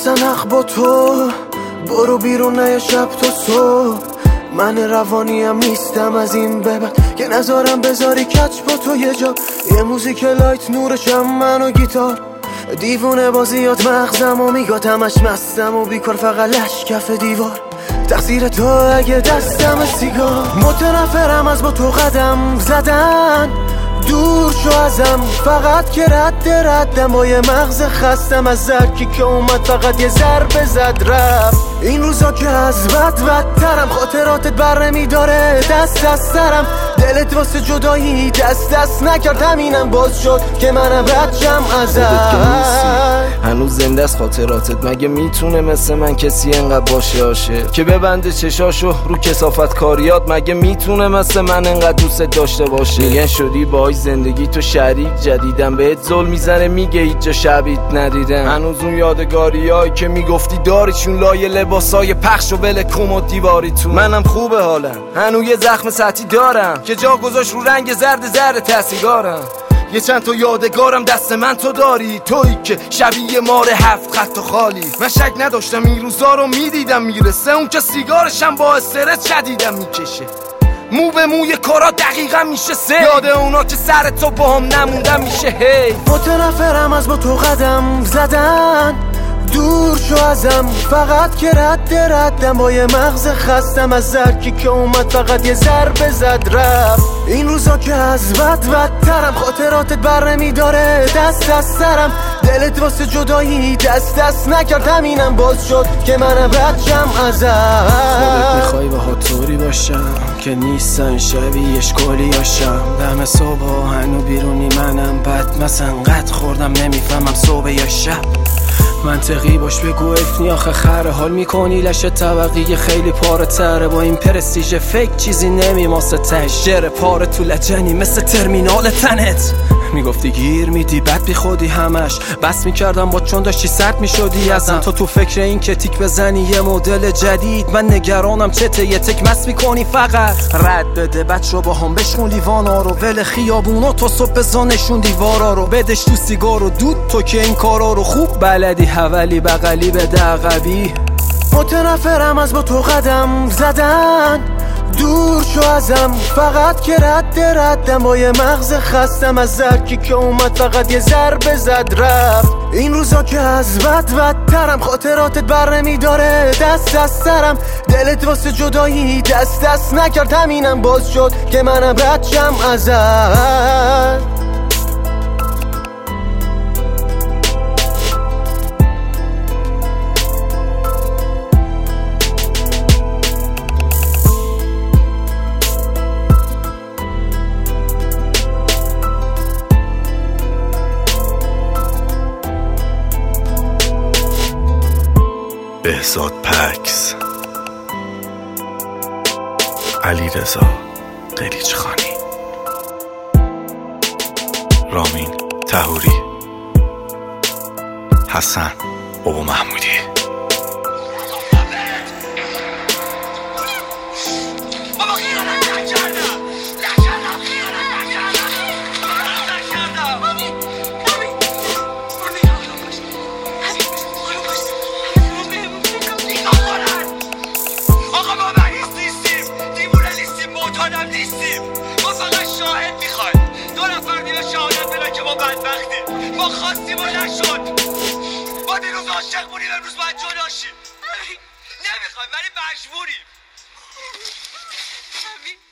نیستن حق با تو، برو بیرون نه شب تو صبح. من روانیم نیستم از این به بعد که نذارم بذاری کچ با تو یه جا. یه موزیک لایت نورشم من و گیتار، دیوونه بازیات مغزم و میگات همش مستم و بیکار فقط لش کف دیوار. تقصیر تو اگه دستم سیگار. متنفرم از با تو قدم زدن، دور شو ازم فقط که ردم با یه مغز خستم از زرکی که اومد فقط یه ضربه زد رفت. این روزا که از بدترم، خاطراتت بر نمیداره دست از سرم. دلت واسه جدایی دست نکرد، همینم باز شد که منم ردشم ازت. هنوز زنده است خاطراتت، مگه میتونه مثل من کسی انقدر باشه عاشق که ببنده چشاشو رو کثافت کاریات؟ مگه میتونه مثل من انقدر دوست داشته باشه؟ میگن شدی باهاش زندگی تو شریک جدیدم، بهت ظلم میزنه میگه هیچ جا شبیت ندیدم. هنوز اون یادگاریایی که میگفتی داریشون لایه لباسای پخش و بله کمد دیواری تو. منم خوبه حالم، هنوز یه زخم سطحی دارم که جا گذاشت رو رنگ زرد تسیگارم. یه چند تا یادگارم دست من تو داری، تویی که شبیه مار 7 خط و خالی. من شک نداشتم این روزا رو میدیدم میرسه، اون که سیگارشم با استرس شدیدم میکشه. مو به موی کارا دقیقا میشه سه، یاد اونا که سر تو با هم نموندم میشه هی. متنفرم از با تو قدم زدن، دور شو ازم فقط که ردم با یه مغز خستم از زرکی که اومد فقط یه ضربه زد رفت. این روزا که از بدترم، خاطراتت بر نمیداره دست از سرم. دلت واسه جدایی دست نکرد، همینم باز شد که منم ردشم ازت. خودت میخوای با طوری باشم که نیستن شبیه اشکالیاشم. دم صبح هنو بیرونی منم بد مثلا قد خوردم نمیفهمم صبح یا شب. منطقی باش بگو افنی آخه خره حال میکنی لشه طبقی خیلی پاره تره. با این پرستیژ فیک چیزی نمیماسه تش، جره پاره تو لجنی مثل ترمینال تنت. میگفتی گیر میدی بد بی خودی همش، بس میکردم با چون داشتی سرد میشدی ازم. تو فکر این که تیک بزنی یه مدل جدید، من نگرانم چته یه تک مس میکنی فقط. رد بده بچ رو با هم بشکن لیوانا رو، ول خیابونا تو صبح بزانشون دیوارا رو. بدش تو سیگار و دود تو که این کارا رو خوب بلدی، حولی بغلی بده عقبی. متنفرم از با تو قدم زدن، دور شو ازم فقط که ردم با یه مغز خستم از زرکی که اومد فقط یه ضربه زد رفت. این روزا که از بدترم، خاطراتت بر نمیداره دست از سرم. دلت واسه جدایی دست نکرد، همینم باز شد که منم ردشم ازت. بهزاد پکس، علیرضا قلیچخانی، رامین طهوری، حسن بابا محمودی. ما خواستیم و نشد، ما دیروز عاشق بودیم امروز باید جدا شیم. نمیخوایم ولی مجبوریم.